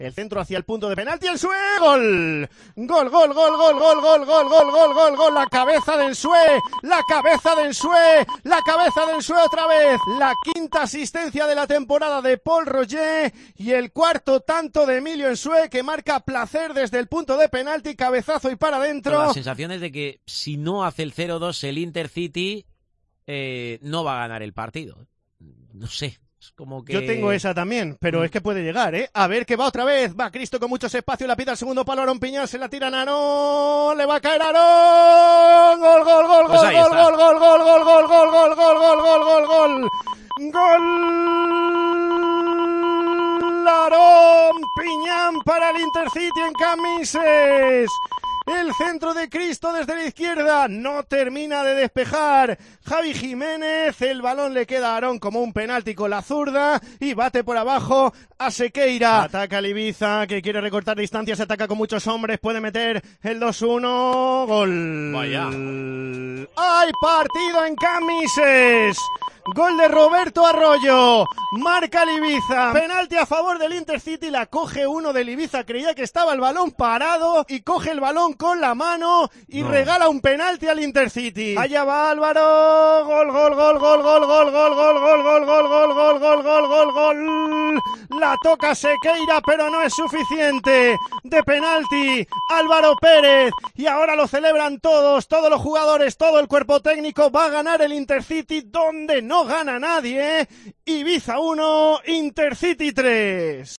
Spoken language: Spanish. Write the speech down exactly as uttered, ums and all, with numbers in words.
El centro hacia el punto de penalti, el Ensue, gol. Gol, gol, gol, gol, gol, gol, gol, gol, gol, gol, gol. La cabeza de Ensue, la cabeza de Ensue, la cabeza de Ensue otra vez. La quinta asistencia de la temporada de Paul Roger y el cuarto tanto de Emilio Ensue, que marca placer desde el punto de penalti, cabezazo y para adentro. La sensación es de que si no hace el cero dos el Intercity, eh, no va a ganar el partido. No sé. Es como que... Yo tengo esa también, pero mm. es que puede llegar, ¿eh? A ver que va otra vez. Va Cristo con muchos espacios, la pita al segundo palo, Aarón Piñán, se la tira a Aarón, le va a caer Aarón. Gol, gol, gol, pues gol, gol, gol, gol, gol, gol, gol, gol, gol, gol, gol, gol, gol, gol. Gol. Aarón Piñán para el Intercity en Camises. El centro de Cristo desde la izquierda no termina de despejar Javi Jiménez, el balón le queda a Aarón como un penalti con la zurda y bate por abajo a Sequeira. Ataca el Ibiza, que quiere recortar distancias, ataca con muchos hombres, puede meter el dos uno, gol. Vaya. ¡Hay partido en Camises! Gol de Roberto Arroyo, marca el Ibiza, penalti a favor del Intercity, la coge uno del Ibiza, creía que estaba el balón parado y coge el balón con la mano y no. regala un penalti al Intercity. Allá va Álvaro, gol, gol, gol, gol, gol, gol, gol, gol, gol, gol, gol, gol, gol, gol, gol, gol, gol. La toca Sequeira, pero no es suficiente. De penalti, Álvaro Pérez, y ahora lo celebran todos, todos los jugadores, todo el cuerpo técnico. Va a ganar el Intercity donde no gana nadie. Ibiza uno, Intercity tres.